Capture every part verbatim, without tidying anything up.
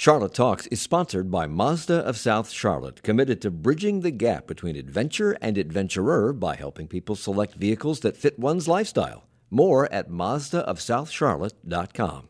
Charlotte Talks is sponsored by Mazda of South Charlotte, committed to bridging the gap between adventure and adventurer by helping people select vehicles that fit one's lifestyle. More at mazda of south charlotte dot com.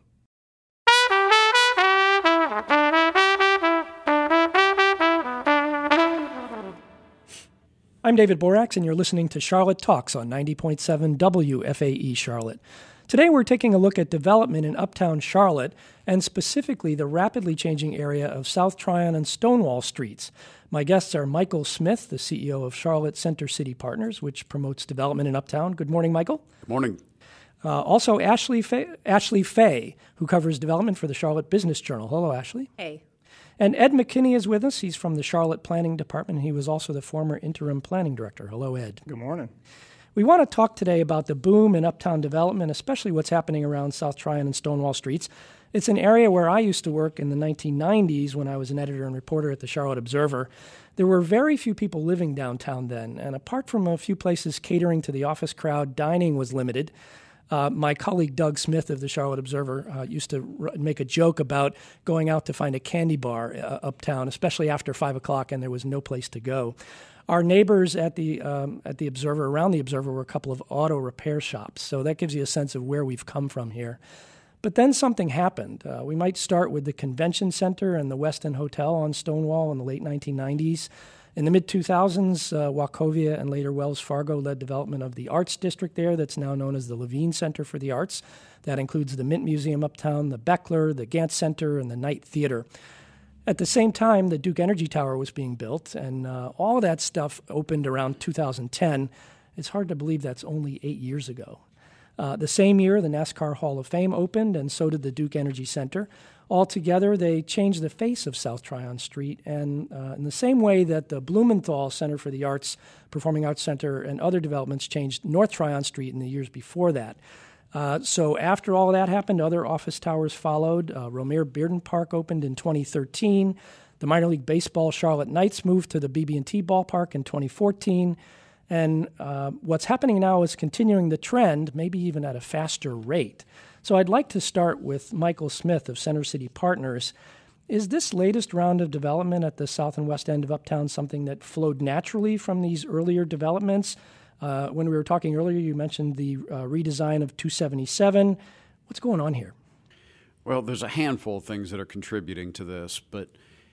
I'm David Borax, and you're listening to Charlotte Talks on ninety point seven W F A E Charlotte. Today we're taking a look at development in uptown Charlotte, and specifically the rapidly changing area of South Tryon and Stonewall Streets. My guests are Michael Smith, the C E O of Charlotte Center City Partners, which promotes development in uptown. Good morning, Michael. Good morning. Uh, also, Ashley Fay, Ashley Fay, who covers development for the Charlotte Business Journal. Hello, Ashley. Hey. And Ed McKinney is with us. He's from the Charlotte Planning Department. He was also the former interim planning director. Hello, Ed. Good morning. We want to talk today about the boom in uptown development, especially what's happening around South Tryon and Stonewall Streets. It's an area where I used to work in the nineteen nineties when I was an editor and reporter at the Charlotte Observer. There were very few people living downtown then, and apart from a few places catering to the office crowd, dining was limited. Uh, my colleague Doug Smith of the Charlotte Observer uh, used to r- make a joke about going out to find a candy bar uh, uptown, especially after five o'clock, and there was no place to go. Our neighbors at the um, at the Observer, around the Observer, were a couple of auto repair shops, so that gives you a sense of where we've come from here. But then something happened. Uh, we might start with the Convention Center and the West End Hotel on Stonewall in the late nineteen nineties. In the mid two thousands, uh, Wachovia and later Wells Fargo led development of the Arts District there that's now known as the Levine Center for the Arts. That includes the Mint Museum uptown, the Beckler, the Gant Center, and the Knight Theater. At the same time, the Duke Energy Tower was being built, and uh, all of that stuff opened around two thousand ten. It's hard to believe that's only eight years ago. Uh, the same year, the NASCAR Hall of Fame opened, and so did the Duke Energy Center. Altogether, they changed the face of South Tryon Street, and uh, in the same way that the Blumenthal Center for the Arts, Performing Arts Center, and other developments changed North Tryon Street in the years before that. Uh, so after all of that happened, other office towers followed. Uh, Romare Bearden Park opened in twenty thirteen. The minor league baseball Charlotte Knights moved to the B B and T ballpark in twenty fourteen. And uh, what's happening now is continuing the trend, maybe even at a faster rate. So I'd like to start with Michael Smith of Center City Partners. Is this latest round of development at the south and west end of Uptown something that flowed naturally from these earlier developments? Uh, when we were talking earlier, you mentioned the uh, redesign of two seventy-seven. What's going on here? Well, there's a handful of things that are contributing to this, but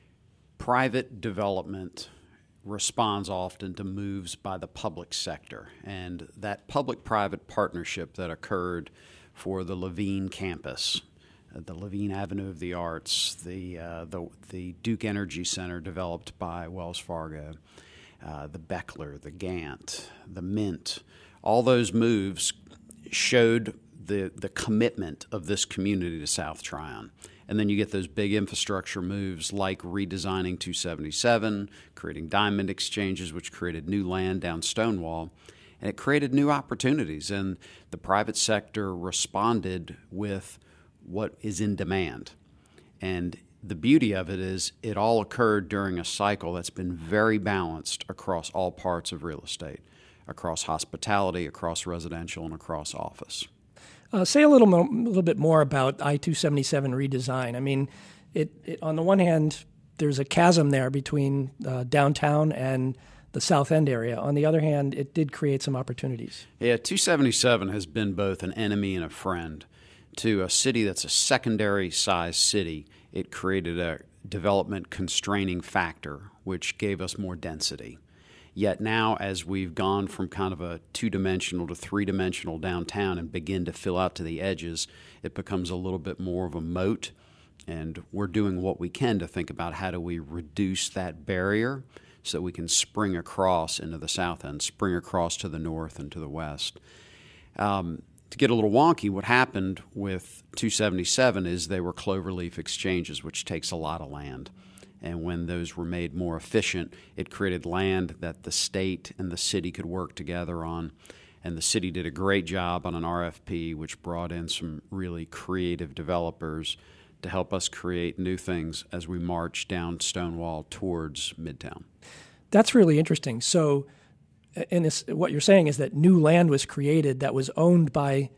private development responds often to moves by the public sector. And that public-private partnership that occurred for the Levine campus, uh, the Levine Avenue of the Arts, the, uh, the, the Duke Energy Center developed by Wells Fargo, uh, the Beckler, the Gant, the Mint, all those moves showed the, the commitment of this community to South Tryon. And then you get those big infrastructure moves like redesigning two seventy-seven, creating diamond exchanges, which created new land down Stonewall, and it created new opportunities. And the private sector responded with what is in demand. And the beauty of it is it all occurred during a cycle that's been very balanced across all parts of real estate, across hospitality, across residential, and across office. Uh, say a little, mo- little bit more about I two seventy-seven redesign. I mean, it, it on the one hand, there's a chasm there between uh, downtown and the South End area. On the other hand, it did create some opportunities. Yeah, two seventy-seven has been both an enemy and a friend. To a city that's a secondary size city, it created a development constraining factor, which gave us more density. Yet now, as we've gone from kind of a two-dimensional to three-dimensional downtown and begin to fill out to the edges, it becomes a little bit more of a moat, and we're doing what we can to think about how do we reduce that barrier so that we can spring across into the south end, spring across to the north and to the west. Um, to get a little wonky, what happened with two seventy-seven is they were cloverleaf exchanges, which takes a lot of land. And when those were made more efficient, it created land that the state and the city could work together on. And the city did a great job on an R F P, which brought in some really creative developers to help us create new things as we march down Stonewall towards Midtown. That's really interesting. So and this, what you're saying is that new land was created that was owned by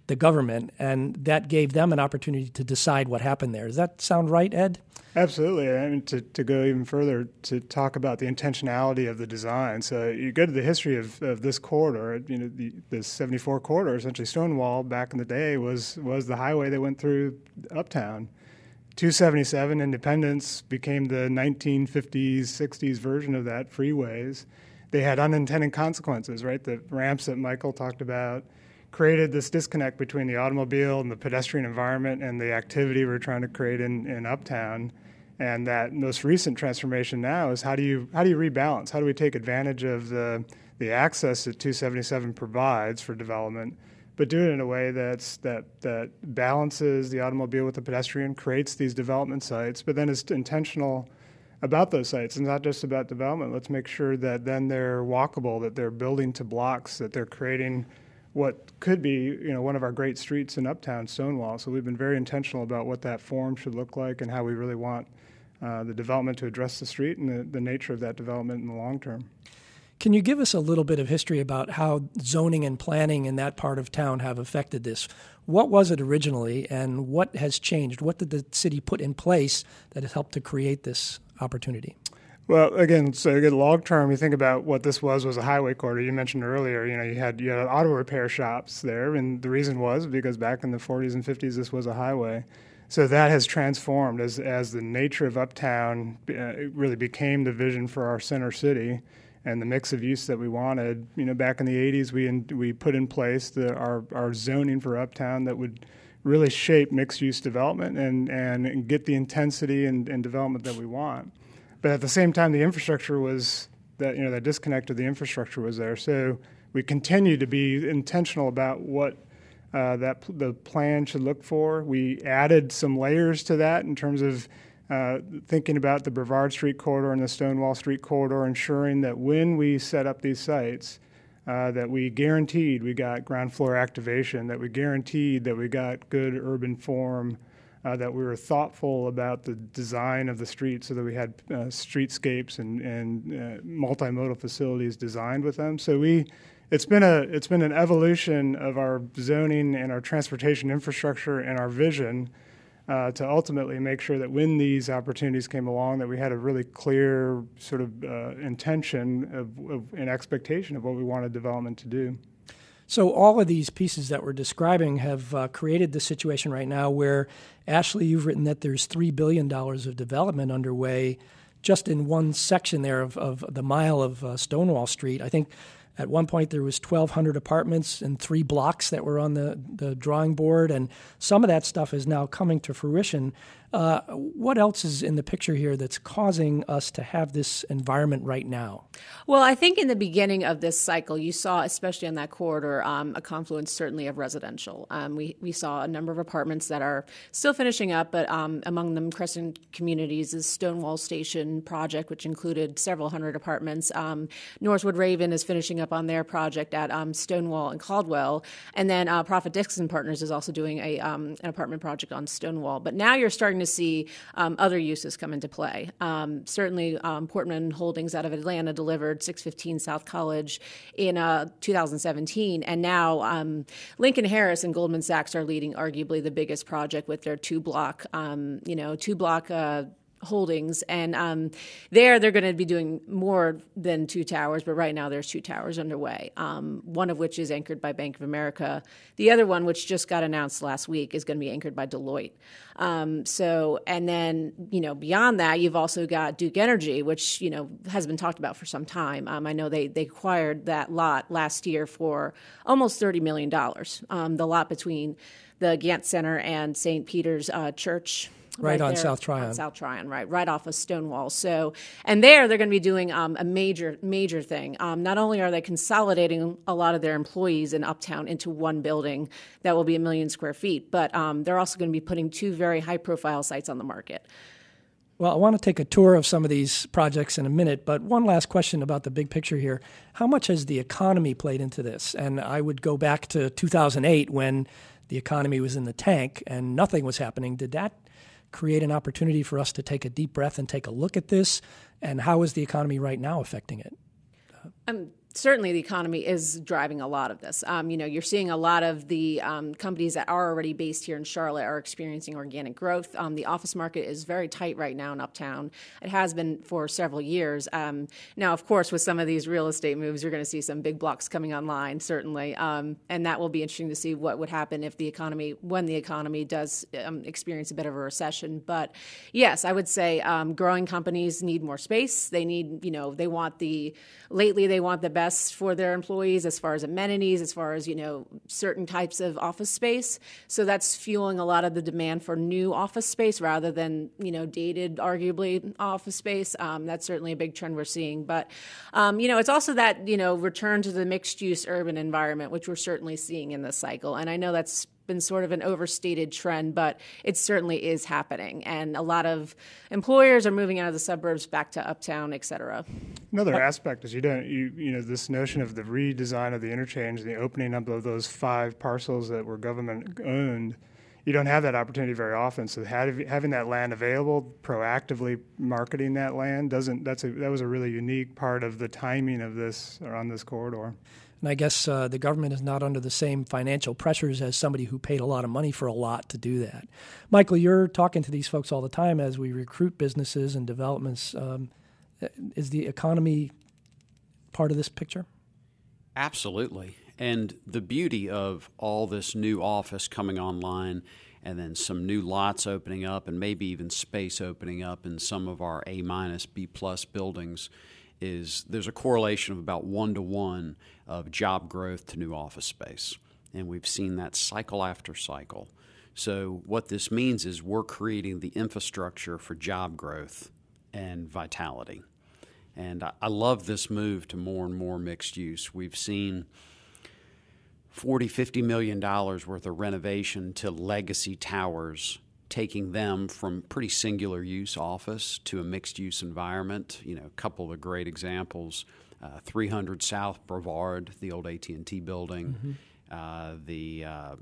the government, and that gave them an opportunity to decide what happened there. Does that sound right, Ed? Absolutely. And to, to go even further, to talk about the intentionality of the design. So you go to the history of, of this corridor, you know, the, the seventy-four corridor, essentially Stonewall back in the day was, was the highway that went through Uptown. two seventy-seven Independence became the nineteen fifties, sixties version of that, freeways. They had unintended consequences, right? The ramps that Michael talked about created this disconnect between the automobile and the pedestrian environment and the activity we're trying to create in, in Uptown. And that most recent transformation now is how do you how do you rebalance? How do we take advantage of the the access that two seventy-seven provides for development, but do it in a way that's that that balances the automobile with the pedestrian, creates these development sites, but then is intentional about those sites. It's not just about development. Let's make sure that then they're walkable, that they're building to blocks, that they're creating what could be, you know, one of our great streets in Uptown, Stonewall. So we've been very intentional about what that form should look like and how we really want uh, the development to address the street and the, the nature of that development in the long term. Can you give us a little bit of history about how zoning and planning in that part of town have affected this? What was it originally, and what has changed? What did the city put in place that has helped to create this opportunity? Well, again, so again, long term, you think about what this was was a highway corridor. You mentioned earlier, you know, you had you had auto repair shops there, and the reason was because back in the forties and fifties, this was a highway. So that has transformed as as the nature of Uptown uh, it really became the vision for our center city and the mix of use that we wanted. You know, back in the eighties, we in, we put in place the our our zoning for Uptown that would really shape mixed use development and and get the intensity and, and development that we want. But at the same time, the infrastructure was that, you know, that disconnect of the infrastructure was there. So we continue to be intentional about what uh, that the plan should look for. We added some layers to that in terms of uh, thinking about the Brevard Street corridor and the Stonewall Street corridor, ensuring that when we set up these sites, uh, that we guaranteed we got ground floor activation, that we guaranteed that we got good urban form, Uh, that we were thoughtful about the design of the street so that we had uh, streetscapes and, and uh, multimodal facilities designed with them. So we, it's been a it's been an evolution of our zoning and our transportation infrastructure and our vision uh, to ultimately make sure that when these opportunities came along, that we had a really clear sort of uh, intention of, of an expectation of what we wanted development to do. So all of these pieces that we're describing have uh, created the situation right now where, Ashley, you've written that there's three billion dollars of development underway just in one section there of, of the mile of uh, Stonewall Street. I think at one point there was twelve hundred apartments and three blocks that were on the, the drawing board, and some of that stuff is now coming to fruition. Uh, what else is in the picture here that's causing us to have this environment right now? Well, I think in the beginning of this cycle, you saw, especially on that corridor, um, a confluence certainly of residential. Um, we, we saw a number of apartments that are still finishing up, but um, among them, Crescent Communities' Stonewall Station project, which included several hundred apartments. Um, Northwood Raven is finishing up on their project at um, Stonewall and Caldwell. And then uh, Prophet Dixon Partners is also doing a um, an apartment project on Stonewall. But now you're starting to see um, other uses come into play. Um, certainly, um, Portman Holdings out of Atlanta delivered six fifteen South College in uh, two thousand seventeen, and now um, Lincoln Harris and Goldman Sachs are leading arguably the biggest project with their two-block, um, you know, two-block uh, holdings, and um, there they're going to be doing more than two towers, but right now there's two towers underway, um, one of which is anchored by Bank of America. The other one, which just got announced last week, is going to be anchored by Deloitte. Um, so, and then, you know, beyond that, you've also got Duke Energy, which, you know, has been talked about for some time. Um, I know they, they acquired that lot last year for almost thirty million dollars, um, the lot between the Gant Center and Saint Peter's uh, Church. Right, right on there, South Tryon. On South Tryon, right, right off of Stonewall. So, and there they're going to be doing um, a major, major thing. Um, not only are they consolidating a lot of their employees in Uptown into one building that will be a million square feet, but um, they're also going to be putting two very high-profile sites on the market. Well, I want to take a tour of some of these projects in a minute, but one last question about the big picture here. How much has the economy played into this? And I would go back to two thousand eight when the economy was in the tank and nothing was happening. Did that create an opportunity for us to take a deep breath and take a look at this? And how is the economy right now affecting it? Um, certainly the economy is driving a lot of this. Um, you know, you're seeing a lot of the um, companies that are already based here in Charlotte are experiencing organic growth. Um, the office market is very tight right now in Uptown. It has been for several years. Um, now, of course, with some of these real estate moves, you're going to see some big blocks coming online, certainly. Um, and that will be interesting to see what would happen if the economy, when the economy does um, experience a bit of a recession. But yes, I would say um, growing companies need more space. They need, you know, they want the, lately they want the best for their employees as far as amenities, as far as, you know, certain types of office space. So that's fueling a lot of the demand for new office space rather than, you know, dated, arguably, office space. Um, that's certainly a big trend we're seeing. But, um, you know, it's also that, you know, return to the mixed-use urban environment, which we're certainly seeing in this cycle. And I know that's been sort of an overstated trend, but it certainly is happening. And a lot of employers are moving out of the suburbs back to Uptown, et cetera. Another aspect is you don't, you, you know, this notion of the redesign of the interchange, the opening up of those five parcels that were government owned, you don't have that opportunity very often. So having that land available, proactively marketing that land, doesn't, that's a, that was a really unique part of the timing of this, or on this corridor. And I guess uh, the government is not under the same financial pressures as somebody who paid a lot of money for a lot to do that. Michael, you're talking to these folks all the time as we recruit businesses and developments. Um, is the economy part of this picture? Absolutely. And the beauty of all this new office coming online and then some new lots opening up and maybe even space opening up in some of our A minus, B plus buildings is there's a correlation of about one to one of job growth to new office space. And we've seen that cycle after cycle. So what this means is we're creating the infrastructure for job growth and vitality. And I, I love this move to more and more mixed use. We've seen forty, fifty million dollars worth of renovation to legacy towers, taking them from pretty singular use office to a mixed use environment. You know, a couple of great examples, uh, three hundred South Brevard, the old A T and T building, mm-hmm. uh, the, uh,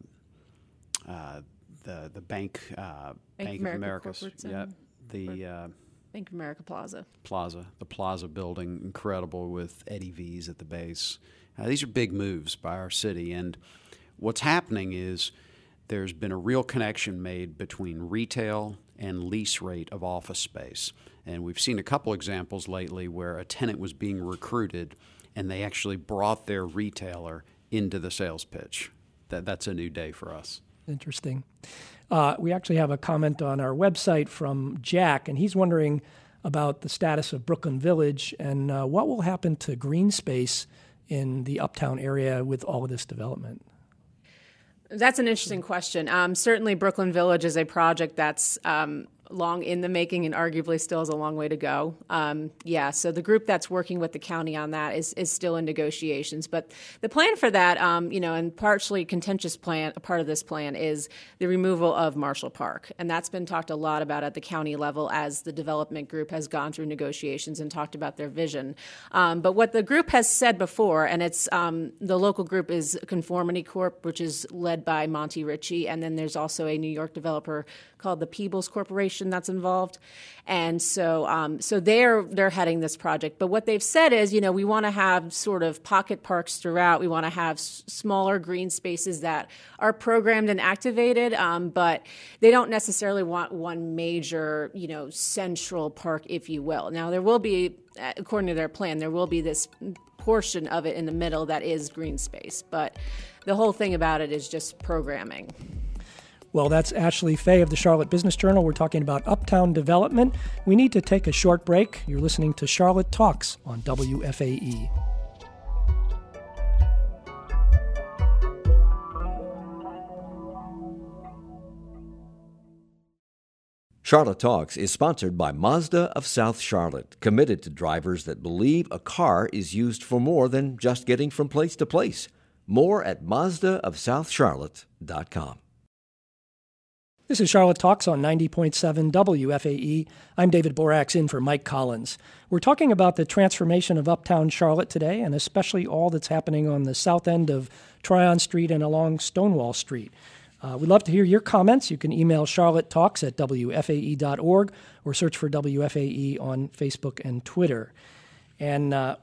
uh, the the bank, uh, Bank, Bank of America, yeah, the uh, Bank of America Plaza. Plaza, the Plaza building, incredible with Eddie V's at the base. Uh, these are big moves by our city, and what's happening is there's been a real connection made between retail and lease rate of office space. And we've seen a couple examples lately where a tenant was being recruited and they actually brought their retailer into the sales pitch. That, that's a new day for us. Interesting. Uh, we actually have a comment on our website from Jack, and he's wondering about the status of Brooklyn Village and uh, what will happen to green space in the Uptown area with all of this development. That's an interesting question. Um, certainly, Brooklyn Village is a project that's um, long in the making and arguably still has a long way to go. Um, yeah, so the group that's working with the county on that is, is still in negotiations. But the plan for that, um, you know, and partially contentious plan, a part of this plan is the removal of Marshall Park. And that's been talked a lot about at the county level as the development group has gone through negotiations and talked about their vision. Um, but what the group has said before, and it's um, the local group is Conformity Corp, which is led by Monty Ritchie, and then there's also a New York developer called the Peebles Corporation that's involved, and so um, so they're they're heading this project. But what they've said is, you know, we want to have sort of pocket parks throughout. We want to have s- smaller green spaces that are programmed and activated, um, but they don't necessarily want one major, you know, central park, if you will. Now there will be, according to their plan, there will be this portion of it in the middle that is green space, but the whole thing about it is just programming. Well, that's Ashley Fay of the Charlotte Business Journal. We're talking about uptown development. We need to take a short break. You're listening to Charlotte Talks on W F A E. Charlotte Talks is sponsored by Mazda of South Charlotte, committed to drivers that believe a car is used for more than just getting from place to place. More at Mazda of South Charlotte dot com. This is Charlotte Talks on ninety point seven W F A E. I'm David Borax in for Mike Collins. We're talking about the transformation of Uptown Charlotte today, and especially all that's happening on the south end of Tryon Street and along Stonewall Street. Uh, we'd love to hear your comments. You can email charlotte talks at W F A E dot org or search for W F A E on Facebook and Twitter. And uh,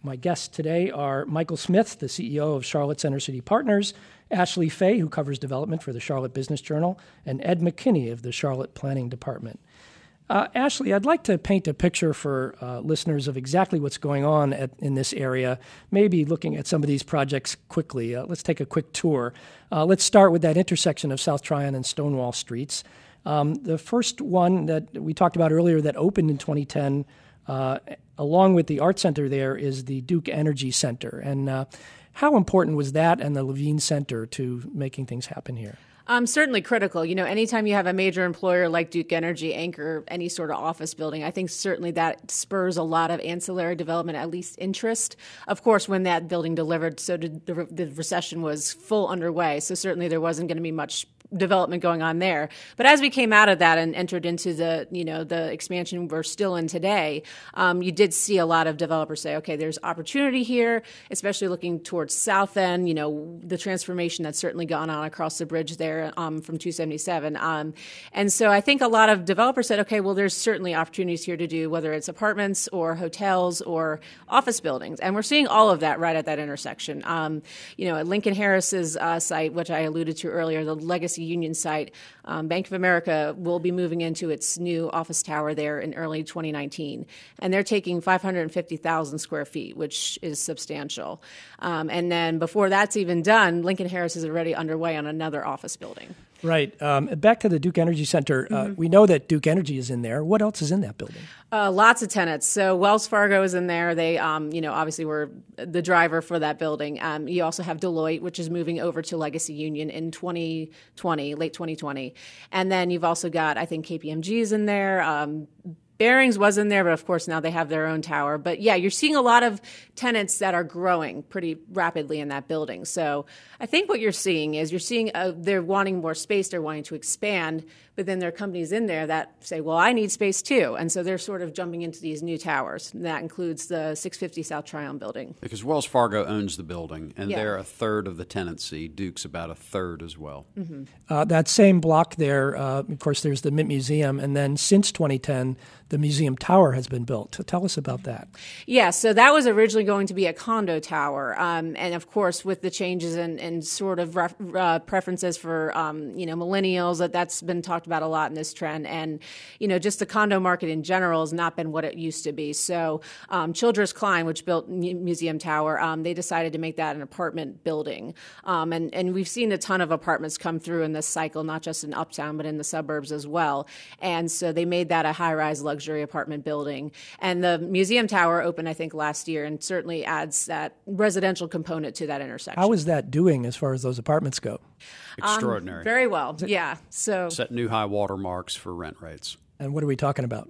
My guests today are Michael Smith, the C E O of Charlotte Center City Partners, Ashley Fay, who covers development for the Charlotte Business Journal, and Ed McKinney of the Charlotte Planning Department. Uh, Ashley, I'd like to paint a picture for uh, listeners of exactly what's going on at, in this area, maybe looking at some of these projects quickly. Uh, let's take a quick tour. Uh, let's start with that intersection of South Tryon and Stonewall Streets. Um, the first one that we talked about earlier that opened in twenty ten, uh, along with the Art Center there, is the Duke Energy Center. And uh, how important was that and the Levine Center to making things happen here? Um, certainly critical. You know, anytime you have a major employer like Duke Energy anchor any sort of office building, I think certainly that spurs a lot of ancillary development, at least interest. Of course, when that building delivered, so did the, re- the recession was full underway. So certainly there wasn't going to be much development going on there. But as we came out of that and entered into the, you know, the expansion we're still in today, um, you did see a lot of developers say, okay, there's opportunity here, especially looking towards South End, you know, the transformation that's certainly gone on across the bridge there um, from two seventy-seven. Um, and so I think a lot of developers said, okay, well, there's certainly opportunities here to do, whether it's apartments or hotels or office buildings. And we're seeing all of that right at that intersection. Um, you know, at Lincoln Harris's uh, site, which I alluded to earlier, the Legacy Union site, um, Bank of America will be moving into its new office tower there in early twenty nineteen. And they're taking five hundred fifty thousand square feet, which is substantial. Um, and then before that's even done, Lincoln Harris is already underway on another office building. Right. Um, back to the Duke Energy Center. Uh, mm-hmm. We know that Duke Energy is in there. What else is in that building? Uh, lots of tenants. So Wells Fargo is in there. They, um, you know, obviously were the driver for that building. Um, you also have Deloitte, which is moving over to Legacy Union in twenty twenty, late twenty twenty. And then you've also got, I think, K P M G is in there. Um, Barings was in there, but of course now they have their own tower. But yeah, you're seeing a lot of tenants that are growing pretty rapidly in that building. So I think what you're seeing is you're seeing uh, they're wanting more space, they're wanting to expand, but then there are companies in there that say, well, I need space too. And so they're sort of jumping into these new towers. And that includes the six fifty South Tryon building. Because Wells Fargo owns the building, and Yeah. they're a third of the tenancy. Duke's about a third as well. Mm-hmm. Uh, that same block there, uh, of course, there's the Mint Museum. And then since twenty ten, the museum tower has been built. Tell us about that. Yeah, so that was originally going to be a condo tower. Um, and of course, with the changes in, in sort of ref, uh, preferences for, um, you know, millennials, that, that's been talked about a lot in this trend. And, you know, just the condo market in general has not been what it used to be. So um, Childress Klein, which built Museum Tower, um, they decided to make that an apartment building. Um, and, and we've seen a ton of apartments come through in this cycle, not just in Uptown, but in the suburbs as well. And so they made that a high-rise luxury apartment building. And the Museum Tower opened, I think, last year, and certainly adds that residential component to that intersection. How is that doing as far as those apartments go? Extraordinary. Um, very well, yeah. So Set new high water marks for rent rates. And what are we talking about?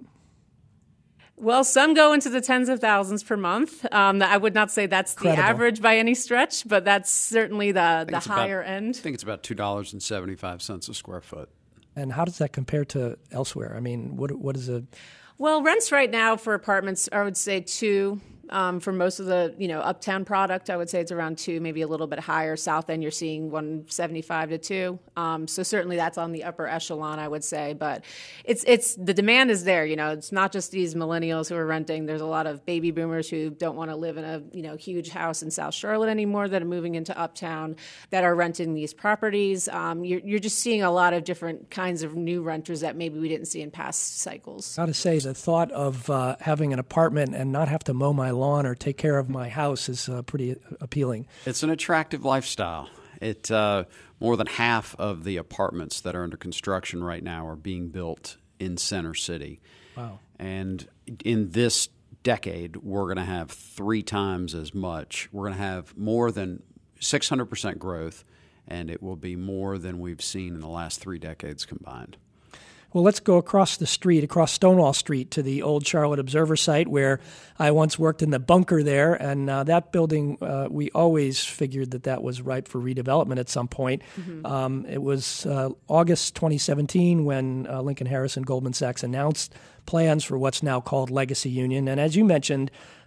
Well, some go into the tens of thousands per month. Um, I would not say that's the Incredible. average by any stretch, but that's certainly the, the it's higher about, end. I think it's about two dollars and seventy-five cents a square foot. And how does that compare to elsewhere? I mean, what what is a... Well, rents right now for apartments, I would say two. Um, for most of the, you know, Uptown product, I would say it's around two, maybe a little bit higher. South End, you're seeing one seventy-five to two. Um, so certainly that's on the upper echelon, I would say. But it's it's the demand is there. You know, it's not just these millennials who are renting. There's a lot of baby boomers who don't want to live in a, you know, huge house in South Charlotte anymore that are moving into Uptown that are renting these properties. Um, you're you're just seeing a lot of different kinds of new renters that maybe we didn't see in past cycles. Got to say, the thought of uh, having an apartment and not have to mow my lawn or take care of my house is uh, pretty appealing. It's an attractive lifestyle. It uh, more than half of the apartments that are under construction right now are being built in Center City. Wow. And in this decade, we're going to have three times as much. We're going to have more than six hundred percent growth, and it will be more than we've seen in the last three decades combined. Well, let's go across the street, across Stonewall Street to the old Charlotte Observer site where I once worked in the bunker there. And uh, that building, uh, we always figured that that was ripe for redevelopment at some point. Mm-hmm. Um, it was uh, August twenty seventeen when uh, Lincoln Harris and Goldman Sachs announced plans for what's now called Legacy Union. And as you mentioned,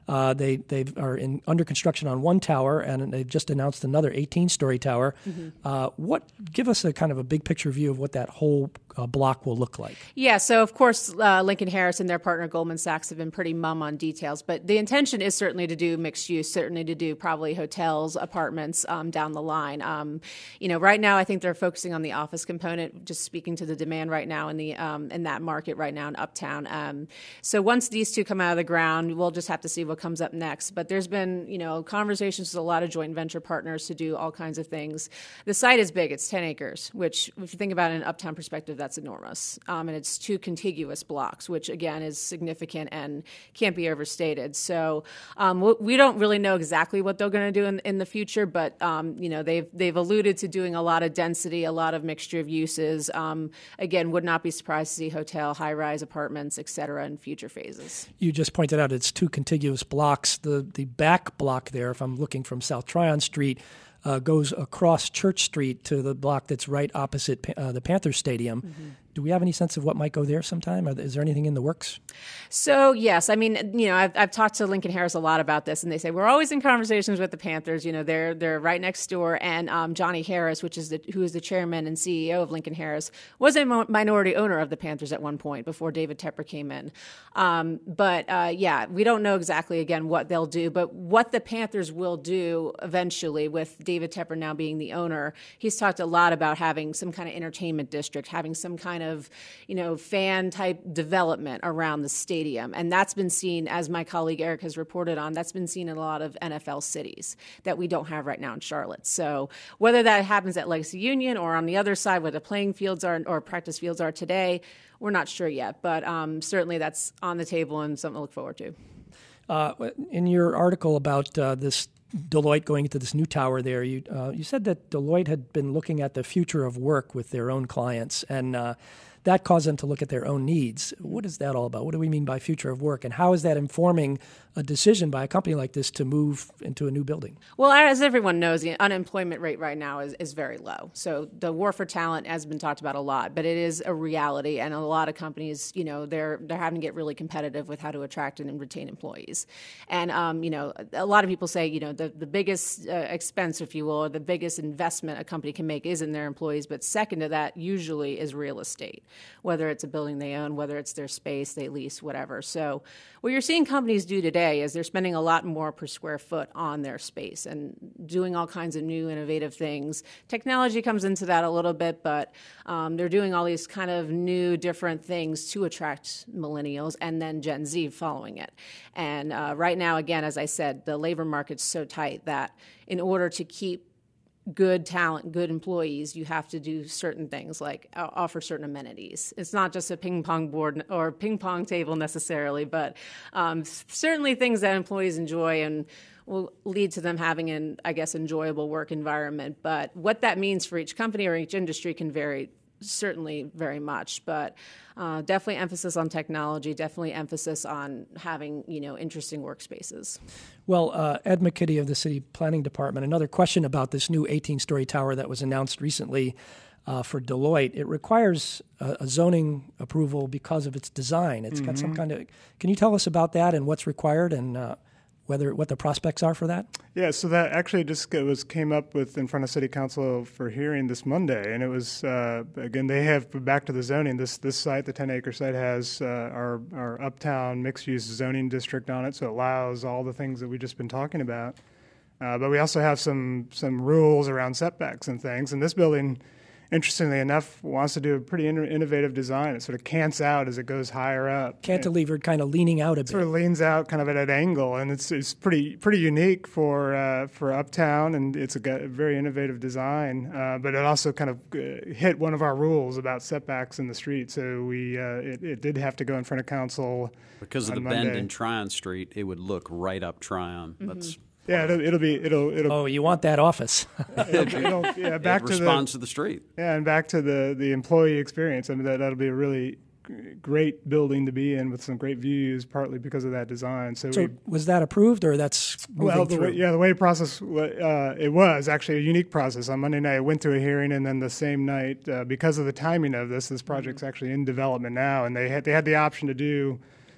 Uh, they they are in under construction on one tower, and they've just announced another eighteen-story tower. Mm-hmm. Uh, what give us a kind of a big picture view of what that whole uh, block will look like? Yeah, so of course uh, Lincoln Harris and their partner Goldman Sachs have been pretty mum on details, but the intention is certainly to do mixed use, certainly to do probably hotels, apartments um, down the line. Um, you know, right now I think they're focusing on the office component, just speaking to the demand right now in the um, in that market right now in Uptown. Um, so once these two come out of the ground, we'll just have to see what comes up next. But there's been, you know, conversations with a lot of joint venture partners to do all kinds of things. The site is big; it's ten acres, which, if you think about it in an Uptown perspective, that's enormous. Um, and it's two contiguous blocks, which again is significant and can't be overstated. So um, we don't really know exactly what they're going to do in, in the future, but um, you know, they've they've alluded to doing a lot of density, a lot of mixture of uses. Um, again, would not be surprised to see hotel, high-rise apartments, et cetera, in future phases. You just pointed out it's two contiguous blocks. The the back block there, if I'm looking from South Tryon Street, uh, goes across Church Street to the block that's right opposite uh, the Panthers Stadium. Mm-hmm. Do we have any sense of what might go there sometime? Is there anything in the works? So, yes. I mean, you know, I've, I've talked to Lincoln Harris a lot about this, and they say we're always in conversations with the Panthers. You know, they're they're right next door. And um, Johnny Harris, which is the, who is the chairman and C E O of Lincoln Harris, was a mo- minority owner of the Panthers at one point before David Tepper came in. Um, but, uh, yeah, we don't know exactly, again, what they'll do. But what the Panthers will do eventually with David Tepper now being the owner, he's talked a lot about having some kind of entertainment district, having some kind of, you know, fan type development around the stadium. And that's been seen, as my colleague Eric has reported on, that's been seen in a lot of N F L cities that we don't have right now in Charlotte. So whether that happens at Legacy Union or on the other side where the playing fields are or practice fields are today, we're not sure yet. But um, certainly that's on the table and something to look forward to. Uh, in your article about uh, this Deloitte going into this new tower there, you uh, you said that Deloitte had been looking at the future of work with their own clients, and uh, that caused them to look at their own needs. What is that all about? What do we mean by future of work, and how is that informing a decision by a company like this to move into a new building? Well, as everyone knows, the unemployment rate right now is, is very low. So the war for talent has been talked about a lot, but it is a reality. And a lot of companies, you know, they're they're having to get really competitive with how to attract and retain employees. And, um, you know, a lot of people say, you know, the, the biggest uh, expense, if you will, or the biggest investment a company can make is in their employees. But second to that usually is real estate, whether it's a building they own, whether it's their space they lease, whatever. So what you're seeing companies do today is they're spending a lot more per square foot on their space and doing all kinds of new innovative things. Technology comes into that a little bit, but um, they're doing all these kind of new different things to attract millennials and then Gen Z following it. And uh, right now, again, as I said, the labor market's so tight that in order to keep good talent, good employees, you have to do certain things like offer certain amenities. It's not just a ping pong board or ping pong table necessarily, but um, certainly things that employees enjoy and will lead to them having an, I guess, enjoyable work environment. But what that means for each company or each industry can vary certainly very much, but uh, definitely emphasis on technology, definitely emphasis on having, you know, interesting workspaces. Well, uh, Ed McKitty of the City Planning Department, another question about this new eighteen-story tower that was announced recently uh, for Deloitte. It requires a, a zoning approval because of its design. It's mm-hmm. got some kind of, can you tell us about that and what's required and uh, whether what the prospects are for that? Yeah, so that actually just it was came up with in front of City Council for hearing this Monday, and it was uh, again they have back to the zoning. This this site, the ten acre site, has uh, our our uptown mixed use zoning district on it, so it allows all the things that we've just been talking about. Uh, but we also have some some rules around setbacks and things, and this building, interestingly enough, wants to do a pretty in- innovative design. It sort of cants out as it goes higher up. Cantilevered, kind of leaning out a bit. Sort of leans out kind of at an angle, and it's it's pretty pretty unique for uh, for Uptown, and it's a, a very innovative design. Uh, but it also kind of uh, hit one of our rules about setbacks in the street, so we uh, it, it did have to go in front of council. Because of the Monday. bend in Tryon Street, it would look right up Tryon. Mm-hmm. That's Yeah, it'll, it'll be it'll it'll. Oh, you want that office? it'll, it'll, yeah, back it to responds the, to the street. Yeah, and back to the, the employee experience. I mean, that that'll be a really great building to be in with some great views, partly because of that design. So, so we, was that approved, or that's moving well, the through? way, yeah, the way process uh, it was actually a unique process. On Monday night, I went to a hearing, and then the same night, uh, because of the timing of this, this project's actually in development now, and they had they had the option to do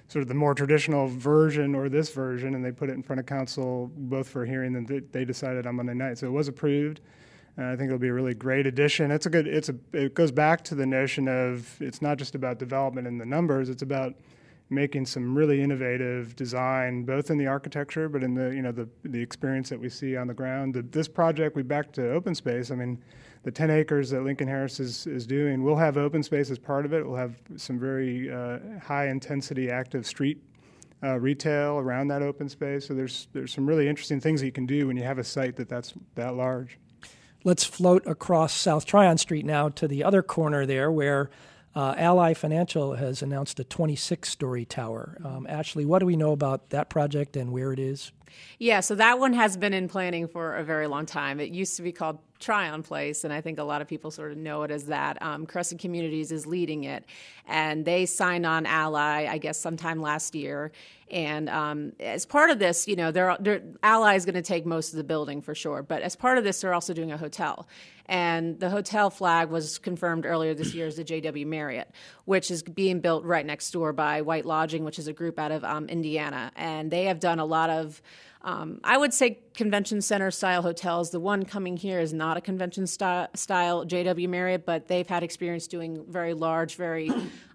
sort of the more traditional version or this version, and they put it in front of council both for a hearing and they decided on Monday night. So it was approved. Uh, I think it'll be a really great addition. It's a good. It's a. It goes back to the notion of it's not just about development and the numbers. It's about making some really innovative design, both in the architecture, but in the you know the the experience that we see on the ground. The, this project, we back to open space. I mean, the ten acres that Lincoln Harris is is doing, we'll have open space as part of it. We'll have some very uh, high intensity active street uh, retail around that open space. So there's there's some really interesting things that you can do when you have a site that that's that large. Let's float across South Tryon Street now to the other corner there where uh, Ally Financial has announced a twenty-six story tower. Um, Ashley, what do we know about that project and where it is? Yeah, so that one has been in planning for a very long time. It used to be called Tryon Place, and I think a lot of people sort of know it as that. Um, Crescent Communities is leading it, and they signed on Ally, I guess, sometime last year. And um, as part of this, you know, they're, they're, Ally is going to take most of the building for sure, but as part of this, they're also doing a hotel. And the hotel flag was confirmed earlier this year as the J W Marriott, which is being built right next door by White Lodging, which is a group out of um, Indiana. And they have done a lot of, um, I would say, convention center style hotels. The one coming here is not a convention style, style J W Marriott, but they've had experience doing very large, very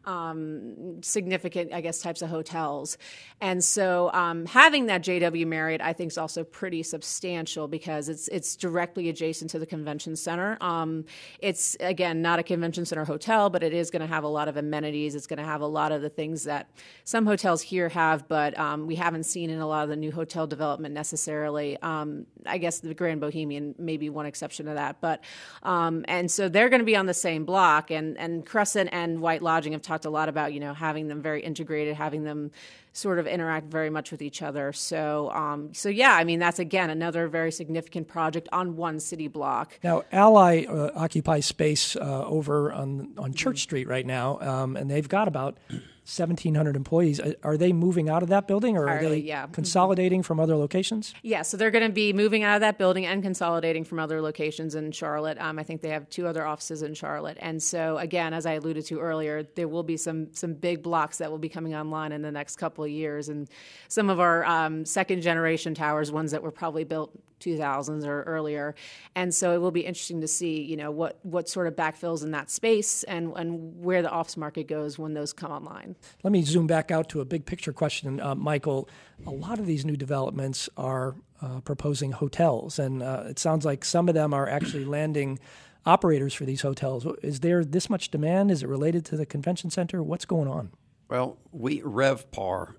um, significant, I guess, types of hotels. And so um, having that J W Marriott, I think, is also pretty substantial because it's it's directly adjacent to the convention center. Um, it's, again, not a convention center hotel, but it is going to have a lot of amenities. It's going to have a lot of the things that some hotels here have, but um, we haven't seen in a lot of the new hotel development necessarily. Um, I guess the Grand Bohemian may be one exception to that. But um, and so they're going to be on the same block. And, and Crescent and White Lodging have talked a lot about, you know, having them very integrated, having them sort of interact very much with each other. So, um, so yeah, I mean, that's, again, another very significant project on one city block. Now, Ally uh, occupies space uh, over on, on Church Street right now, um, and they've got about seventeen hundred employees. Are they moving out of that building, or are Entirely, they yeah. consolidating from other locations? Yeah, so they're going to be moving out of that building and consolidating from other locations in Charlotte. Um, I think they have two other offices in Charlotte. And so, again, as I alluded to earlier, there will be some some big blocks that will be coming online in the next couple of years. And some of our um, second-generation towers, ones that were probably built two thousands or earlier. And so it will be interesting to see, you know, what, what sort of backfills in that space and, and where the office market goes when those come online. Let me zoom back out to a big picture question, uh, Michael. A lot of these new developments are uh, proposing hotels, and uh, it sounds like some of them are actually landing operators for these hotels. Is there this much demand? Is it related to the convention center? What's going on? Well, we RevPAR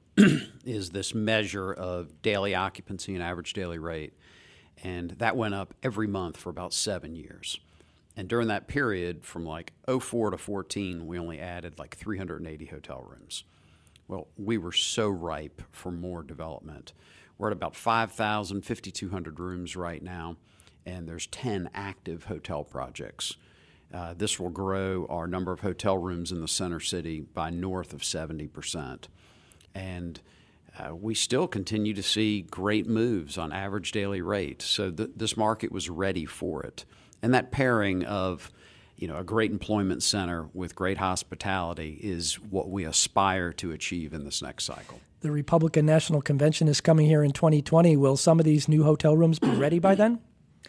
is this measure of daily occupancy and average daily rate, and that went up every month for about seven years. And during that period, from like oh four to fourteen, we only added like three hundred eighty hotel rooms. Well, we were so ripe for more development. We're at about five thousand, fifty-two hundred rooms right now, and there's ten active hotel projects. Uh, this will grow our number of hotel rooms in the center city by north of seventy percent. And uh, we still continue to see great moves on average daily rate. So th- this market was ready for it. And that pairing of, you know, a great employment center with great hospitality is what we aspire to achieve in this next cycle. The Republican National Convention is coming here in twenty twenty. Will some of these new hotel rooms be ready by then?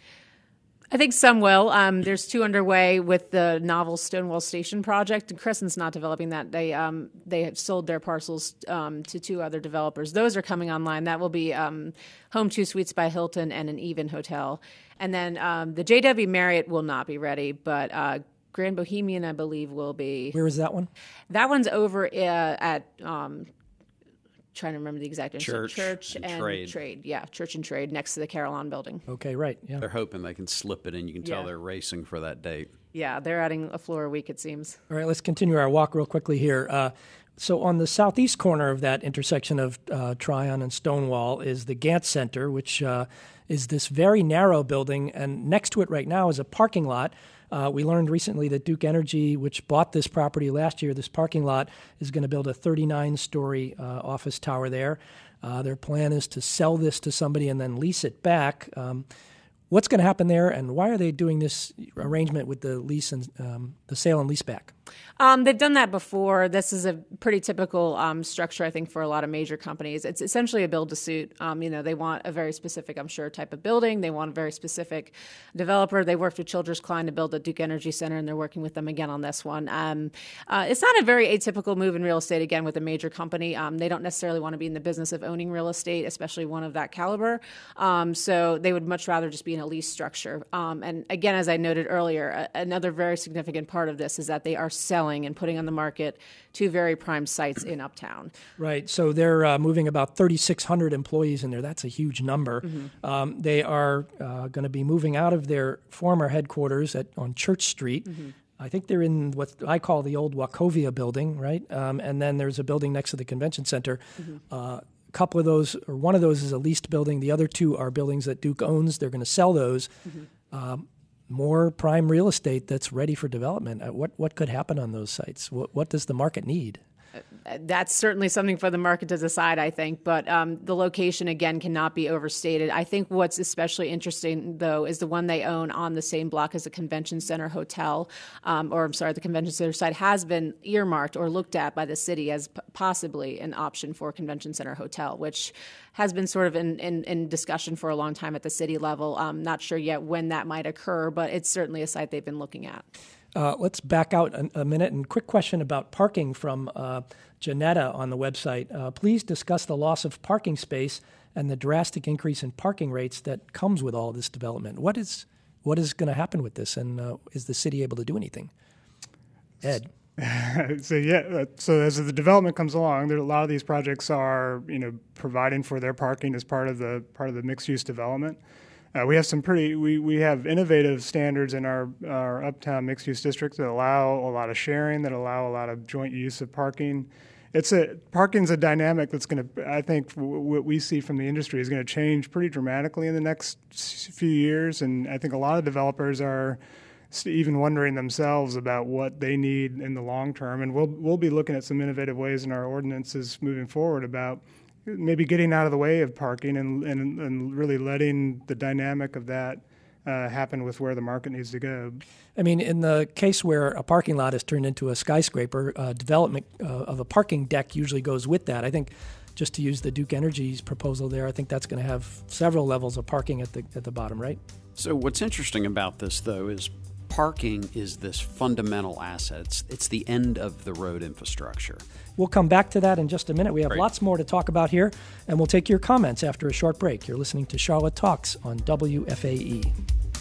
I think some will. Um, there's two underway with the novel Stonewall Station project, and Crescent's not developing that. They um, they have sold their parcels um, to two other developers. Those are coming online. That will be um, Home Two Suites by Hilton and an Even Hotel. And then um, the J W Marriott will not be ready, but uh, Grand Bohemian, I believe, will be. Where is that one? That one's over uh, at. Um, Trying to remember the exact Church, Church and, and Trade. Trade. Yeah, Church and Trade next to the Carillon building. Okay, right. Yeah. They're hoping they can slip it in. You can tell Yeah. they're racing for that date. Yeah, they're adding a floor a week, it seems. All right, let's continue our walk real quickly here. Uh, so on the southeast corner of that intersection of uh, Tryon and Stonewall is the Gant Center, which uh, is this very narrow building, and next to it right now is a parking lot. Uh, we learned recently that Duke Energy, which bought this property last year, this parking lot, is going to build a thirty-nine story uh, office tower there. Uh, their plan is to sell this to somebody and then lease it back. Um, what's going to happen there, and why are they doing this arrangement with the lease and um, the sale and lease back? Um, they've done that before. This is a pretty typical um, structure, I think, for a lot of major companies. It's essentially a build-to-suit. Um, you know, they want a very specific, I'm sure, type of building. They want a very specific developer. They worked with Childress Klein to build a Duke Energy Center, and they're working with them again on this one. Um, uh, it's not a very atypical move in real estate, again, with a major company. Um, they don't necessarily want to be in the business of owning real estate, especially one of that caliber. Um, so they would much rather just be in a lease structure. Um, and again, as I noted earlier, a- another very significant part of this is that they are selling and putting on the market two very prime sites in Uptown. Right. So they're uh, moving about thirty-six hundred employees in there. That's a huge number. Mm-hmm. Um, they are uh, going to be moving out of their former headquarters at on Church Street. Mm-hmm. I think they're in what I call the old Wachovia building, right? Um, and then there's a building next to the convention center. Mm-hmm. Uh, a couple of those, or one of those is a leased building. The other two are buildings that Duke owns. They're going to sell those. Mm-hmm. Um, more prime real estate that's ready for development. What what could happen on those sites? What, what does the market need? That's certainly something for the market to decide, I think. But um, the location, again, cannot be overstated. I think what's especially interesting, though, is the one they own on the same block as the Convention Center Hotel, um, or I'm sorry, the Convention Center site has been earmarked or looked at by the city as p- possibly an option for a Convention Center Hotel, which has been sort of in, in, in discussion for a long time at the city level. I'm not sure yet when that might occur, but it's certainly a site they've been looking at. Uh, let's back out a, a minute. And quick question about parking from uh, Janetta on the website. Uh, please discuss the loss of parking space and the drastic increase in parking rates that comes with all this development. What is what is going to happen with this, and uh, is the city able to do anything? Ed. so yeah, so as the development comes along, there a lot of these projects are you know providing for their parking as part of the part of the mixed use development. Uh, we have some pretty, we, we have innovative standards in our, our Uptown mixed-use district that allow a lot of sharing, that allow a lot of joint use of parking. It's a, parking's a dynamic that's going to, I think w- what we see from the industry is going to change pretty dramatically in the next few years, and I think a lot of developers are even wondering themselves about what they need in the long term, and we'll, we'll be looking at some innovative ways in our ordinances moving forward about maybe getting out of the way of parking and and, and really letting the dynamic of that uh, happen with where the market needs to go. I mean, in the case where a parking lot is turned into a skyscraper, uh, development uh, of a parking deck usually goes with that. I think, just to use the Duke Energy's proposal there, I think that's going to have several levels of parking at the at the bottom, right? So what's interesting about this, though, is parking is this fundamental asset. It's, it's the end of the road infrastructure. We'll come back to that in just a minute. We have Great. lots more to talk about here, and we'll take your comments after a short break. You're listening to Charlotte Talks on W F A E.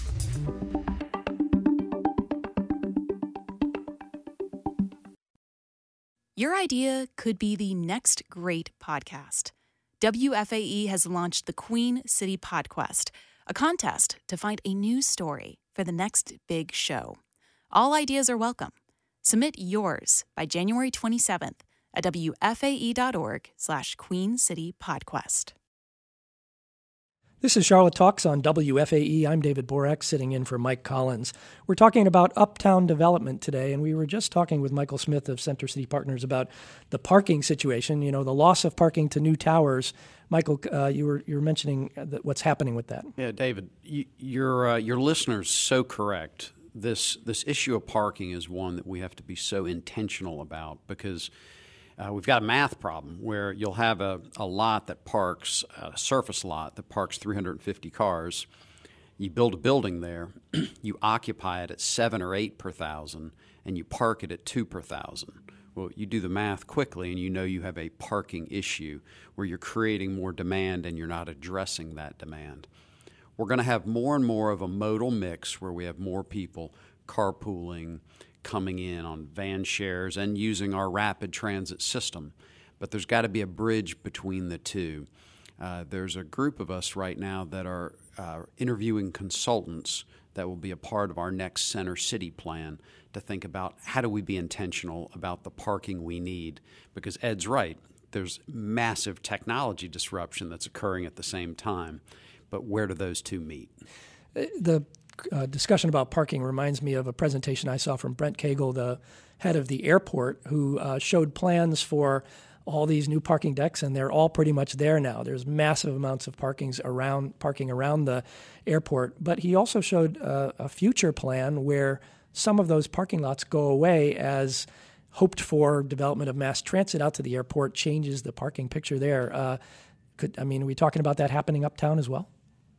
Your idea could be the next great podcast. W F A E has launched the Queen City PodQuest, a contest to find a news story for the next big show. All ideas are welcome. Submit yours by January twenty-seventh at W F A E dot org slash Queen City PodQuest. This is Charlotte Talks on W F A E. I'm David Borek, sitting in for Mike Collins. We're talking about uptown development today, and we were just talking with Michael Smith of Center City Partners about the parking situation, you know, the loss of parking to new towers. Michael, uh, you were you were mentioning that what's happening with that. Yeah, David, you, your uh, your listener's so correct. This this issue of parking is one that we have to be so intentional about because uh, we've got a math problem where you'll have a, a lot that parks, a surface lot that parks three hundred fifty cars. You build a building there, you occupy it at seven or eight per thousand, and you park it at two per thousand. Well, you do the math quickly and you know you have a parking issue where you're creating more demand and you're not addressing that demand. We're going to have more and more of a modal mix where we have more people carpooling, coming in on van shares and using our rapid transit system. But there's got to be a bridge between the two. Uh, there's a group of us right now that are uh, interviewing consultants that will be a part of our next Center City plan to think about how do we be intentional about the parking we need. Because Ed's right, there's massive technology disruption that's occurring at the same time. But where do those two meet? The uh, discussion about parking reminds me of a presentation I saw from Brent Cagle, the head of the airport, who uh, showed plans for all these new parking decks, and they're all pretty much there now. There's massive amounts of parkings around parking around the airport. But he also showed uh, a future plan where some of those parking lots go away as hoped for development of mass transit out to the airport changes the parking picture there. Uh, could I mean, are we talking about that happening uptown as well?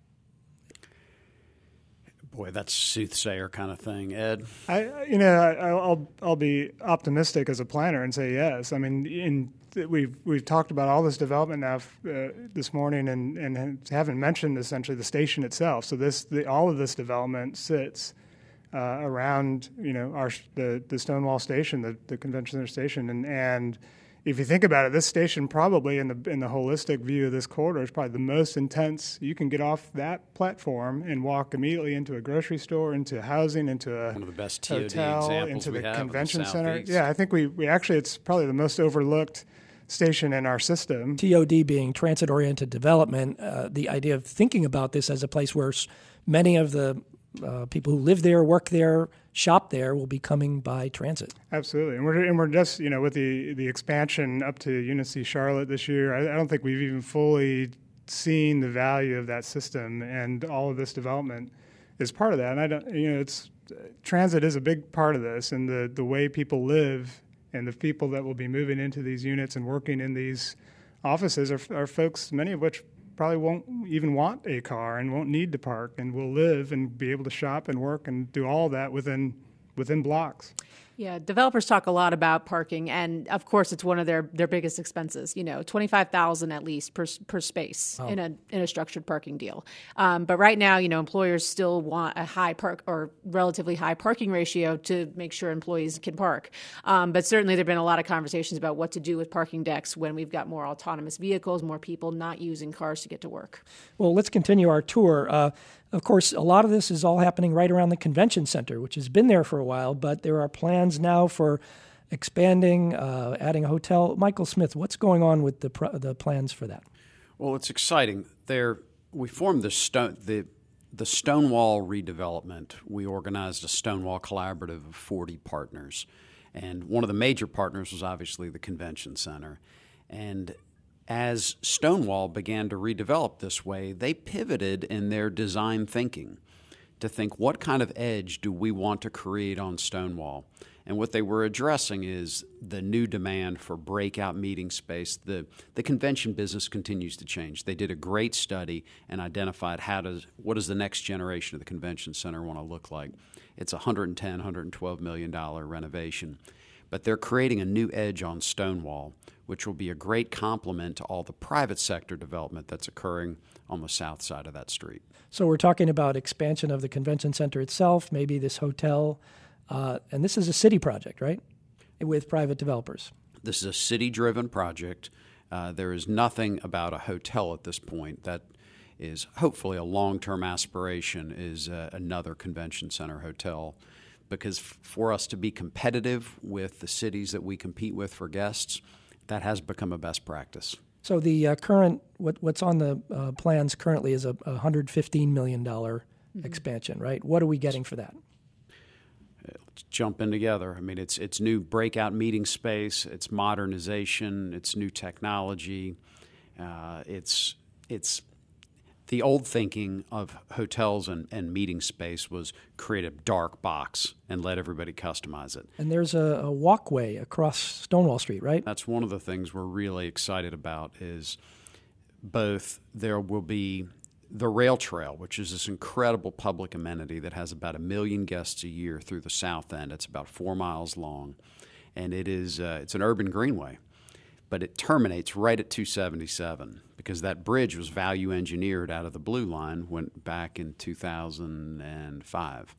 Boy, that's soothsayer kind of thing, Ed. I, you know, I, I'll I'll be optimistic as a planner and say yes. I mean, in we've we've talked about all this development now uh, this morning, and, and haven't mentioned essentially the station itself. So this the, all of this development sits uh, around you know our the the Stonewall Station, the, the convention center station, and and. If you think about it, this station probably in the in the holistic view of this corridor is probably the most intense. You can get off that platform and walk immediately into a grocery store, into housing, into a one of the best T O D hotel, examples into we the have convention in the center. Southeast. Yeah, I think we, we actually it's probably the most overlooked station in our system. T O D being transit-oriented development, uh, the idea of thinking about this as a place where many of the uh, people who live there, work there, shop there will be coming by transit. Absolutely, and we're and we're just you know with the the expansion up to Unit C Charlotte this year, I, I don't think we've even fully seen the value of that system, and all of this development is part of that. And I don't you know it's transit is a big part of this, and the the way people live and the people that will be moving into these units and working in these offices are, are folks, many of which probably won't even want a car and won't need to park and will live and be able to shop and work and do all that within within blocks. Yeah, developers talk a lot about parking, and of course, it's one of their, their biggest expenses. You know, twenty five thousand dollars at least per per space oh. in a in a structured parking deal. Um, but right now, you know, employers still want a high park or relatively high parking ratio to make sure employees can park. Um, but certainly, there've been a lot of conversations about what to do with parking decks when we've got more autonomous vehicles, more people not using cars to get to work. Well, let's continue our tour. Uh, Of course, a lot of this is all happening right around the convention center, which has been there for a while, but there are plans now for expanding, uh, adding a hotel. Michael Smith, what's going on with the pr- the plans for that? Well, it's exciting. There, we formed the stone the the Stonewall redevelopment. We organized a Stonewall collaborative of forty partners, and one of the major partners was obviously the convention center, and as Stonewall began to redevelop this way, they pivoted in their design thinking to think, what kind of edge do we want to create on Stonewall? And what they were addressing is the new demand for breakout meeting space. The, the convention business continues to change. They did a great study and identified how does what does the next generation of the convention center want to look like. It's a one hundred ten, one hundred twelve million dollars renovation. But they're creating a new edge on Stonewall, which will be a great complement to all the private sector development that's occurring on the south side of that street. So we're talking about expansion of the convention center itself, maybe this hotel, uh, and this is a city project, right, with private developers? This is a city-driven project. Uh, there is nothing about a hotel at this point. That is hopefully a long-term aspiration is uh, another convention center hotel. Because f- for us to be competitive with the cities that we compete with for guests, that has become a best practice. So the uh, current, what, what's on the uh, plans currently is a, a one hundred fifteen million dollars mm-hmm. expansion, right? What are we getting for that? Let's jump in together. I mean, it's it's new breakout meeting space, it's modernization, it's new technology, uh, it's it's the old thinking of hotels and, and meeting space was create a dark box and let everybody customize it. And there's a, a walkway across Stonewall Street, right? That's one of the things we're really excited about is both there will be the rail trail, which is this incredible public amenity that has about a million guests a year through the south end. It's about four miles long, and it is uh, it's an urban greenway. But it terminates right at two seventy-seven because that bridge was value engineered out of the Blue Line went back in two thousand five.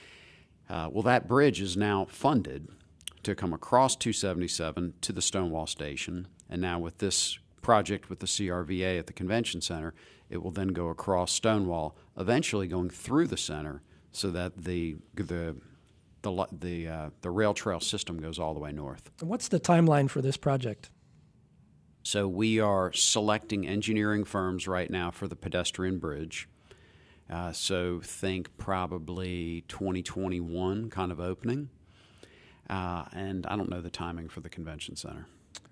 Uh, well, that bridge is now funded to come across two seventy-seven to the Stonewall Station, and now with this project with the C R V A at the Convention Center, it will then go across Stonewall, eventually going through the center so that the the the the, uh, the rail trail system goes all the way north. And what's the timeline for this project? So we are selecting engineering firms right now for the pedestrian bridge. Uh, so think probably twenty twenty-one kind of opening. Uh, and I don't know the timing for the convention center.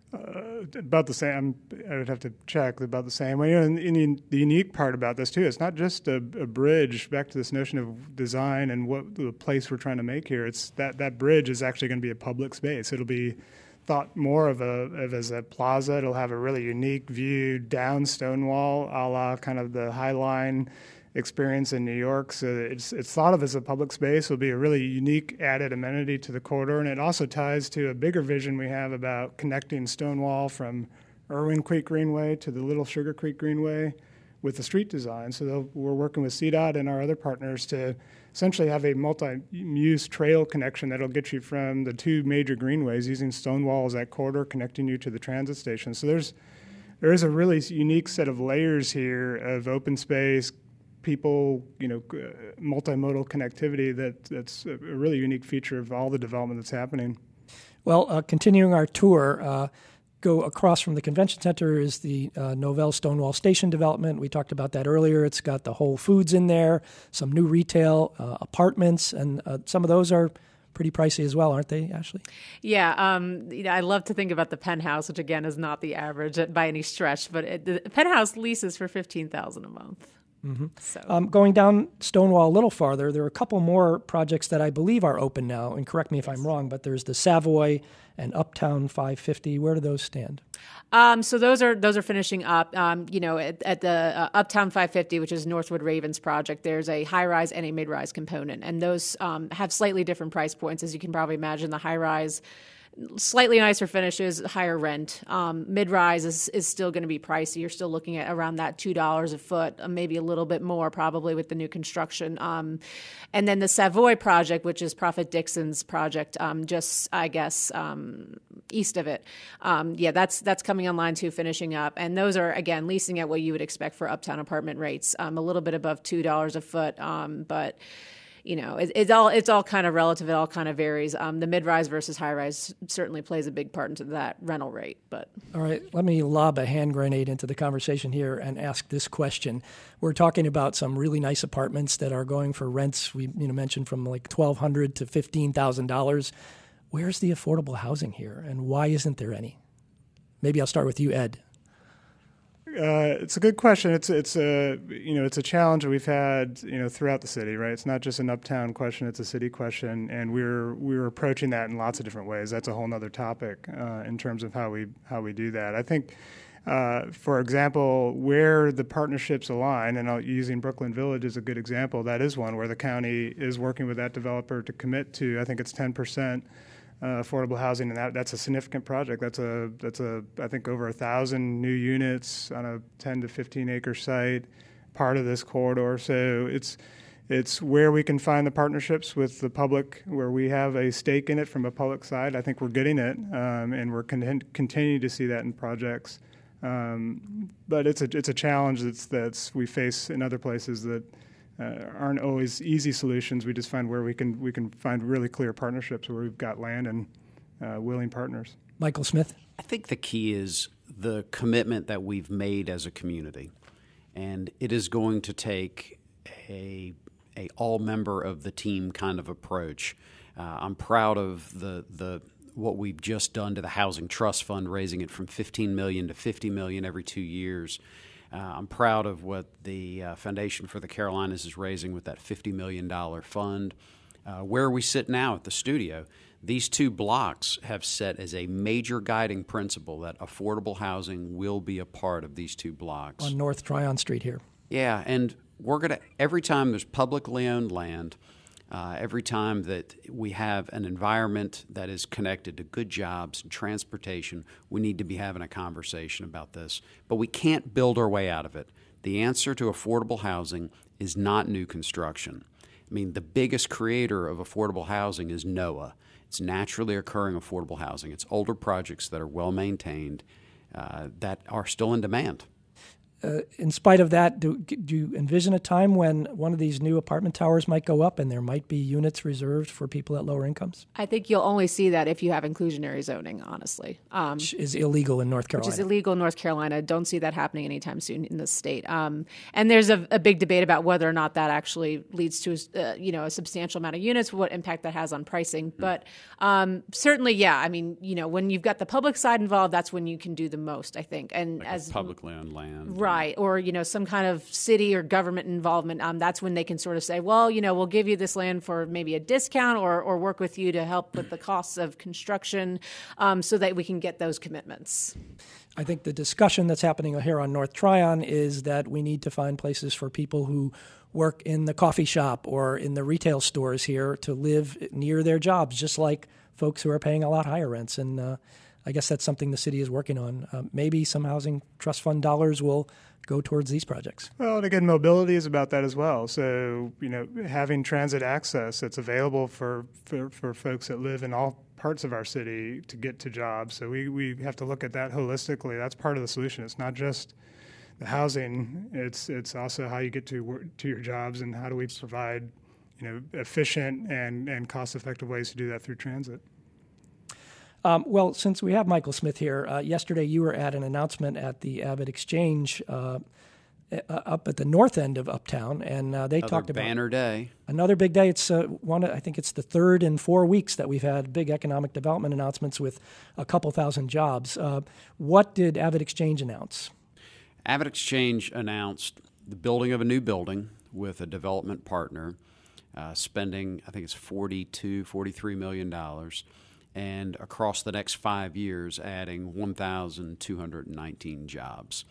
Uh, about the same. I would have to check. About the same. Well, you know, and, and the unique part about this too, it's not just a, a bridge. Back to this notion of design and what the place we're trying to make here. It's that that bridge is actually going to be a public space. It'll be thought more of a of as a plaza. It'll have a really unique view down Stonewall, a la kind of the High Line experience in New York. So it's it's thought of as a public space. It'll be a really unique added amenity to the corridor, and it also ties to a bigger vision we have about connecting Stonewall from Irwin Creek Greenway to the Little Sugar Creek Greenway with the street design. So we're working with C DOT and our other partners to essentially have a multi-use trail connection that'll get you from the two major greenways using Stonewall as that corridor connecting you to the transit station. So there's there is a really unique set of layers here of open space, people, you know, multimodal connectivity that that's a really unique feature of all the development that's happening. Well, uh, continuing our tour, uh, go across from the convention center is the uh, Novell Stonewall Station development. We talked about that earlier. It's got the Whole Foods in there, some new retail, uh, apartments, and uh, some of those are pretty pricey as well, aren't they, Ashley? Yeah, um, you know, I love to think about the penthouse, which again is not the average by any stretch, but it, the penthouse leases for fifteen thousand dollars a month. Mm-hmm. So. Um, going down Stonewall a little farther, there are a couple more projects that I believe are open now, and correct me if I'm wrong, but there's the Savoy and Uptown five fifty. Where do those stand? Um, so those are those are finishing up. Um, you know, at, at the uh, Uptown five fifty, which is Northwood Ravens project, there's a high-rise and a mid-rise component, and those um, have slightly different price points, as you can probably imagine. The high-rise, slightly nicer finishes, higher rent. Um, mid-rise is, is still going to be pricey. You're still looking at around that two dollars a foot, uh, maybe a little bit more probably with the new construction. Um, and then the Savoy project, which is Prophet Dixon's project, um, just, I guess, um, east of it. Um, yeah, that's that's coming online too, finishing up. And those are, again, leasing at what you would expect for uptown apartment rates, um, a little bit above two dollars a foot, um, but you know, it, it's all it's all kind of relative. It all kind of varies. Um, the mid-rise versus high-rise certainly plays a big part into that rental rate. But all right, let me lob a hand grenade into the conversation here and ask this question. We're talking about some really nice apartments that are going for rents we you know mentioned from like twelve hundred dollars to fifteen thousand dollars. Where's the affordable housing here, and why isn't there any? Maybe I'll start with you, Ed. Uh, it's a good question. It's it's a you know it's a challenge that we've had you know throughout the city, right? It's not just an uptown question; it's a city question, and we're we're approaching that in lots of different ways. That's a whole other topic uh, in terms of how we how we do that. I think, uh, for example, where the partnerships align, and I'll, using Brooklyn Village as a good example, that is one where the county is working with that developer to commit to. I think it's ten percent. Uh, affordable housing, and that, that's a significant project. That's a that's a I think over a thousand new units on a ten to fifteen acre site, part of this corridor. So it's it's where we can find the partnerships with the public, where we have a stake in it from a public side. I think we're getting it, um, and we're con- continuing to see that in projects. Um, but it's a it's a challenge that's that's we face in other places that. Uh, aren't always easy solutions. We just find where we can we can find really clear partnerships where we've got land and uh, willing partners. Michael Smith? I think the key is the commitment that we've made as a community, and it is going to take a a all member of the team kind of approach. Uh, I'm proud of the the what we've just done to the Housing Trust Fund, raising it from fifteen million dollars to fifty million dollars every two years. Uh, I'm proud of what the uh, Foundation for the Carolinas is raising with that fifty million dollars fund. Uh, where we sit now at the studio, these two blocks have set as a major guiding principle that affordable housing will be a part of these two blocks. On North Tryon Street here. Yeah, and we're going to, every time there's publicly owned land, Uh, every time that we have an environment that is connected to good jobs and transportation, we need to be having a conversation about this. But we can't build our way out of it. The answer to affordable housing is not new construction. I mean, the biggest creator of affordable housing is NOAA. It's naturally occurring affordable housing. It's older projects that are well maintained uh, that are still in demand. uh, in spite of that, do, do you envision a time when one of these new apartment towers might go up and there might be units reserved for people at lower incomes? I think you'll only see that if you have inclusionary zoning, honestly. Um, which is illegal in North Carolina. Which is illegal in North Carolina. Don't see that happening anytime soon in this state. Um, and there's a, a big debate about whether or not that actually leads to uh, you know, a substantial amount of units, what impact that has on pricing. Mm. But um, certainly, yeah, I mean, you know, when you've got the public side involved, that's when you can do the most, I think. And like as publicly owned land. Right. Or, you know, some kind of city or government involvement. Um, that's when they can sort of say, well, you know, we'll give you this land for maybe a discount or, or work with you to help with the costs of construction um, so that we can get those commitments. I think the discussion that's happening here on North Tryon is that we need to find places for people who work in the coffee shop or in the retail stores here to live near their jobs, just like folks who are paying a lot higher rents. And uh, I guess that's something the city is working on. Uh, maybe some housing trust fund dollars will go towards these projects. Well, and again, mobility is about that as well. So, you know, having transit access that's available for, for, for folks that live in all parts of our city to get to jobs. So we, we have to look at that holistically. That's part of the solution. It's not just the housing. It's it's also how you get to work, to your jobs, and how do we provide, you know, efficient and, and cost-effective ways to do that through transit. Um, well, since we have Michael Smith here, uh, yesterday you were at an announcement at the Avid Exchange uh, up at the north end of Uptown, and uh, they Another talked about banner day. Another big day. It's uh, one. I think it's the third in four weeks that we've had big economic development announcements with a couple thousand jobs. Uh, what did Avid Exchange announce? Avid Exchange announced the building of a new building with a development partner, uh, spending I think it's forty-two, forty-three million dollars. And across the next five years, adding one thousand two hundred nineteen jobs.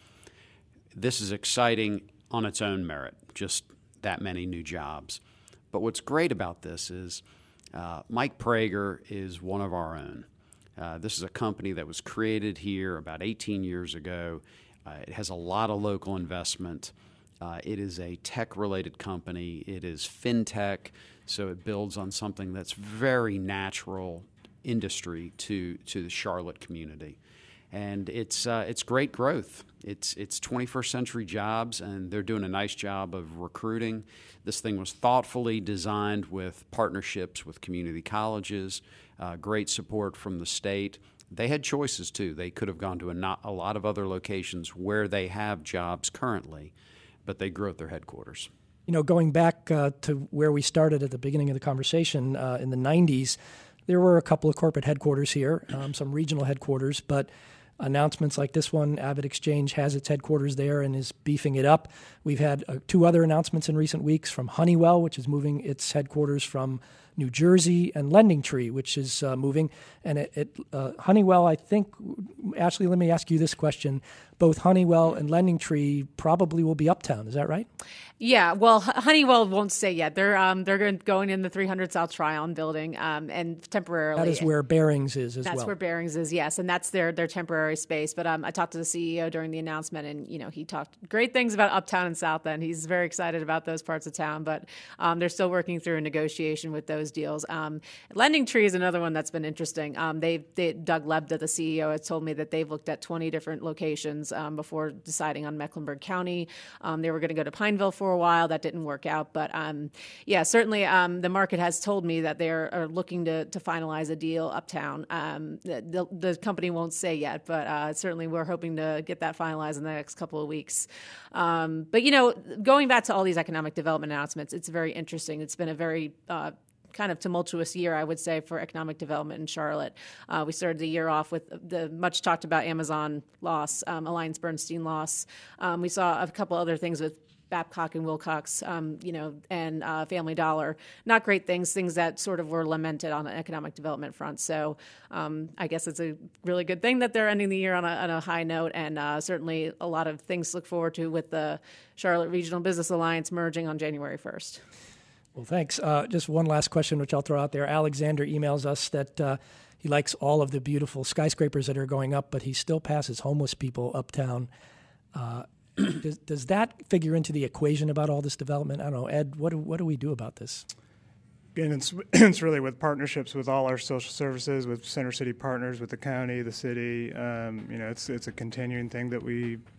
This is exciting on its own merit, just that many new jobs. But what's great about this is uh, Mike Prager is one of our own. Uh, this is a company that was created here about eighteen years ago. Uh, it has a lot of local investment. Uh, it is a tech-related company. It is fintech, so it builds on something that's very natural industry to to the Charlotte community, and it's uh, it's great growth. It's it's twenty-first century jobs, and they're doing a nice job of recruiting. This thing was thoughtfully designed with partnerships with community colleges, uh, great support from the state. They had choices too. They could have gone to a, not, a lot of other locations where they have jobs currently, but they grew at their headquarters. You know, going back uh, to where we started at the beginning of the conversation uh, in the nineties. There were a couple of corporate headquarters here, um, some regional headquarters, but announcements like this one, Avid Exchange has its headquarters there and is beefing it up. We've had uh, two other announcements in recent weeks from Honeywell, which is moving its headquarters from New Jersey, and LendingTree, which is uh, moving. And it, it uh, Honeywell, I think, Ashley, let me ask you this question. Both Honeywell and LendingTree probably will be uptown. Is that right? Yeah, well, Honeywell won't say yet. They're um, they're going in the three hundred South Tryon building um, and temporarily. That is where Bearings is as that's well. That's where Bearings is, yes, and that's their their temporary space. But um, I talked to the C E O during the announcement, and you know he talked great things about Uptown and South End. He's very excited about those parts of town, but um, they're still working through a negotiation with those deals. Um, LendingTree is another one that's been interesting. Um, they, they Doug Lebda, the C E O, has told me that they've looked at twenty different locations um, before deciding on Mecklenburg County. Um, they were going to go to Pineville for a while. That didn't work out. But um, yeah, certainly um, the market has told me that they're are looking to, to finalize a deal uptown. Um, the, the company won't say yet, but uh, certainly we're hoping to get that finalized in the next couple of weeks. Um, but, you know, going back to all these economic development announcements, it's very interesting. It's been a very uh, kind of tumultuous year, I would say, for economic development in Charlotte. Uh, we started the year off with the much talked about Amazon loss, um, Alliance Bernstein loss. Um, we saw a couple other things with Babcock and Wilcox, um, you know, and uh, Family Dollar. Not great things, things that sort of were lamented on an economic development front. So um, I guess it's a really good thing that they're ending the year on a, on a high note, and uh, certainly a lot of things to look forward to with the Charlotte Regional Business Alliance merging on January first. Well, thanks. Uh, just one last question, which I'll throw out there. Alexander emails us that uh, he likes all of the beautiful skyscrapers that are going up, but he still passes homeless people uptown. Uh, does, does that figure into the equation about all this development? I don't know, Ed, what do, what do we do about this? Again, it's, it's really with partnerships with all our social services, with Center City Partners, with the county, the city. Um, you know, it's it's a continuing thing that we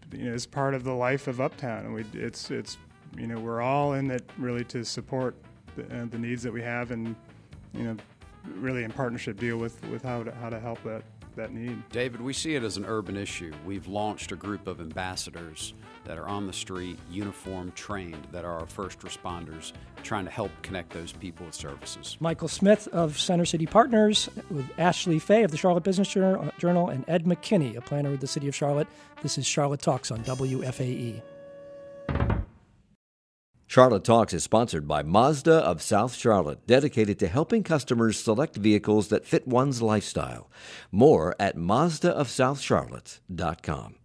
you know, is part of the life of Uptown, and we it's it's you know we're all in it really to support the, uh, the needs that we have, and you know really in partnership deal with with how to, how to help that that need. David, we see it as an urban issue. We've launched a group of ambassadors that are on the street, uniformed, trained, that are our first responders, trying to help connect those people with services. Michael Smith of Center City Partners, with Ashley Fay of the Charlotte Business Journal, and Ed McKinney, a planner with the City of Charlotte. This is Charlotte Talks on W F A E. Charlotte Talks is sponsored by Mazda of South Charlotte, dedicated to helping customers select vehicles that fit one's lifestyle. More at Mazda of South Charlotte dot com.